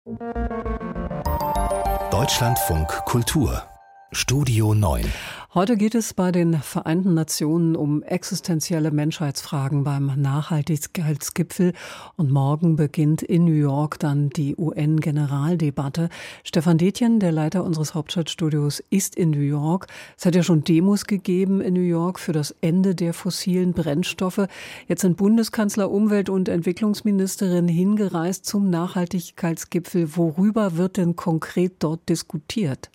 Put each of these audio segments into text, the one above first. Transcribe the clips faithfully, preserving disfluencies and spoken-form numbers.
Deutschlandfunk Kultur Studio neun. Heute geht es bei den Vereinten Nationen um existenzielle Menschheitsfragen beim Nachhaltigkeitsgipfel. Und morgen beginnt in New York dann die U N-Generaldebatte. Stefan Detjen, der Leiter unseres Hauptstadtstudios, ist in New York. Es hat ja schon Demos gegeben in New York für das Ende der fossilen Brennstoffe. Jetzt sind Bundeskanzler, Umwelt- und Entwicklungsministerin hingereist zum Nachhaltigkeitsgipfel. Worüber wird denn konkret dort diskutiert?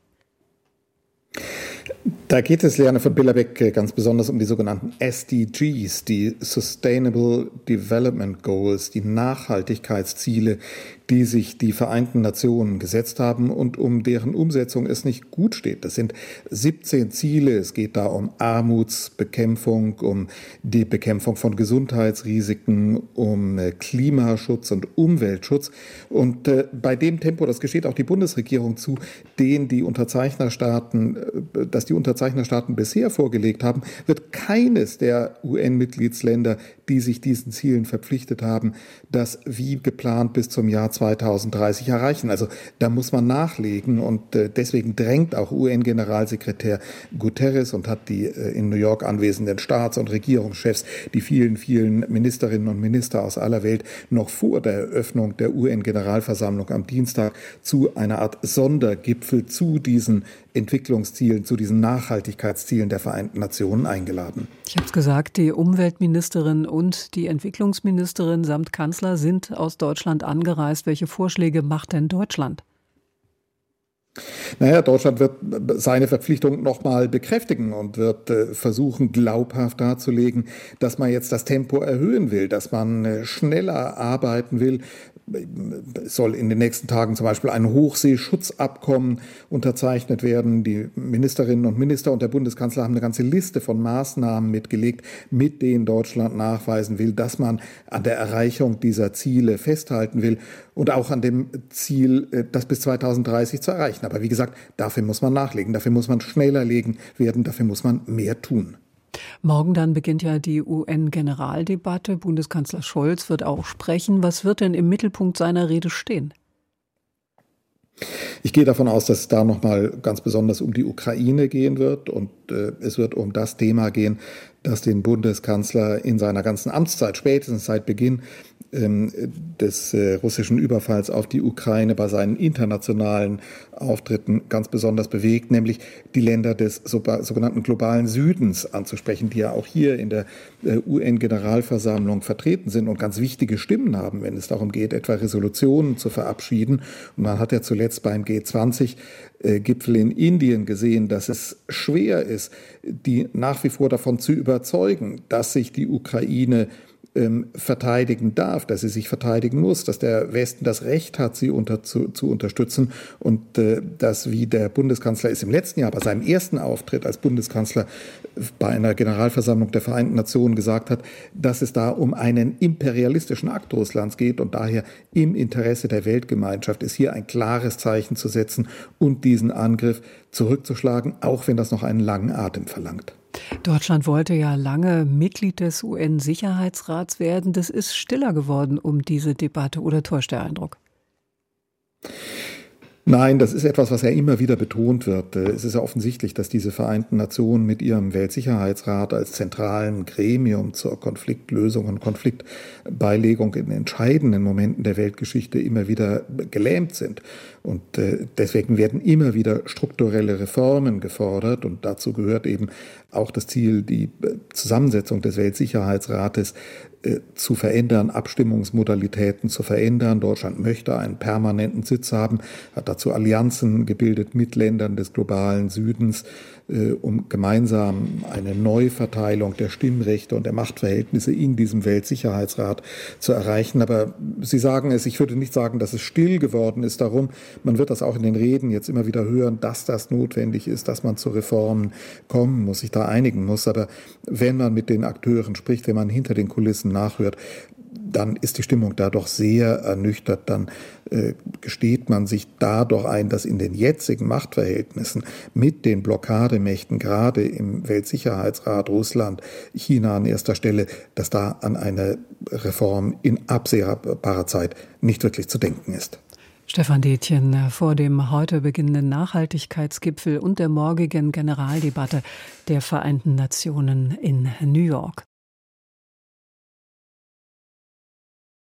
Da geht es, Liane von Billerbeck, ganz besonders um die sogenannten S D Gs, die Sustainable Development Goals, die Nachhaltigkeitsziele, die sich die Vereinten Nationen gesetzt haben und um deren Umsetzung es nicht gut steht. Das sind siebzehn Ziele. Es geht da um Armutsbekämpfung, um die Bekämpfung von Gesundheitsrisiken, um Klimaschutz und Umweltschutz. Und äh, bei dem Tempo, das gesteht auch die Bundesregierung zu, den die Unterzeichnerstaaten, äh, das die Unterzeichnerstaaten bisher vorgelegt haben, wird keines der U N-Mitgliedsländer, die sich diesen Zielen verpflichtet haben, das wie geplant bis zum Jahr zweitausenddreißig erreichen. Also da muss man nachlegen und äh, deswegen drängt auch U N-Generalsekretär Guterres und hat die äh, in New York anwesenden Staats- und Regierungschefs, die vielen, vielen Ministerinnen und Minister aus aller Welt noch vor der Eröffnung der U N-Generalversammlung am Dienstag zu einer Art Sondergipfel zu diesen Entwicklungszielen, zu diesen Nachhaltigkeitszielen der Vereinten Nationen eingeladen. Ich habe es gesagt, die Umweltministerin und die Entwicklungsministerin samt Kanzler sind aus Deutschland angereist. Welche Vorschläge macht denn Deutschland? Naja, Deutschland wird seine Verpflichtung nochmal bekräftigen und wird äh, versuchen, glaubhaft darzulegen, dass man jetzt das Tempo erhöhen will, dass man äh, schneller arbeiten will. Es soll in den nächsten Tagen zum Beispiel ein Hochseeschutzabkommen unterzeichnet werden. Die Ministerinnen und Minister und der Bundeskanzler haben eine ganze Liste von Maßnahmen mitgelegt, mit denen Deutschland nachweisen will, dass man an der Erreichung dieser Ziele festhalten will und auch an dem Ziel, das bis zweitausenddreißig zu erreichen. Aber wie gesagt, dafür muss man nachlegen, dafür muss man schneller legen werden, dafür muss man mehr tun. Morgen dann beginnt ja die U N-Generaldebatte. Bundeskanzler Scholz wird auch sprechen. Was wird denn im Mittelpunkt seiner Rede stehen? Ich gehe davon aus, dass es da nochmal ganz besonders um die Ukraine gehen wird und äh, es wird um das Thema gehen, das den Bundeskanzler in seiner ganzen Amtszeit, spätestens seit Beginn ähm, des äh, russischen Überfalls auf die Ukraine bei seinen internationalen Auftritten ganz besonders bewegt, nämlich die Länder des so, sogenannten globalen Südens anzusprechen, die ja auch hier in der äh, U N-Generalversammlung vertreten sind und ganz wichtige Stimmen haben, wenn es darum geht, etwa Resolutionen zu verabschieden. Und man hat ja zuletzt beim G zwanzig-Gipfel in Indien gesehen, dass es schwer ist, die nach wie vor davon zu überzeugen, dass sich die Ukraine ähm, verteidigen darf, dass sie sich verteidigen muss, dass der Westen das Recht hat, sie unter, zu, zu unterstützen und äh, dass, wie der Bundeskanzler es im letzten Jahr bei seinem ersten Auftritt als Bundeskanzler bei einer Generalversammlung der Vereinten Nationen gesagt hat, dass es da um einen imperialistischen Akt Russlands geht und daher im Interesse der Weltgemeinschaft ist, hier ein klares Zeichen zu setzen und diesen Angriff zurückzuschlagen, auch wenn das noch einen langen Atem verlangt. Deutschland wollte ja lange Mitglied des U N-Sicherheitsrats werden. Das ist stiller geworden um diese Debatte, oder täuscht der Eindruck? Nein, das ist etwas, was ja immer wieder betont wird. Es ist ja offensichtlich, dass diese Vereinten Nationen mit ihrem Weltsicherheitsrat als zentralen Gremium zur Konfliktlösung und Konfliktbeilegung in entscheidenden Momenten der Weltgeschichte immer wieder gelähmt sind. Und deswegen werden immer wieder strukturelle Reformen gefordert. Und dazu gehört eben auch das Ziel, die Zusammensetzung des Weltsicherheitsrates zu verändern, Abstimmungsmodalitäten zu verändern. Deutschland möchte einen permanenten Sitz haben, hat dazu Allianzen gebildet mit Ländern des globalen Südens, um gemeinsam eine Neuverteilung der Stimmrechte und der Machtverhältnisse in diesem Weltsicherheitsrat zu erreichen. Aber Sie sagen es, ich würde nicht sagen, dass es still geworden ist darum. Man wird das auch in den Reden jetzt immer wieder hören, dass das notwendig ist, dass man zu Reformen kommen muss, sich da einigen muss. Aber wenn man mit den Akteuren spricht, wenn man hinter den Kulissen nachhört, dann ist die Stimmung da doch sehr ernüchtert. Dann äh, gesteht man sich da doch ein, dass in den jetzigen Machtverhältnissen mit den Blockademächten, gerade im Weltsicherheitsrat, Russland, China an erster Stelle, dass da an eine Reform in absehbarer Zeit nicht wirklich zu denken ist. Stefan Detjen vor dem heute beginnenden Nachhaltigkeitsgipfel und der morgigen Generaldebatte der Vereinten Nationen in New York.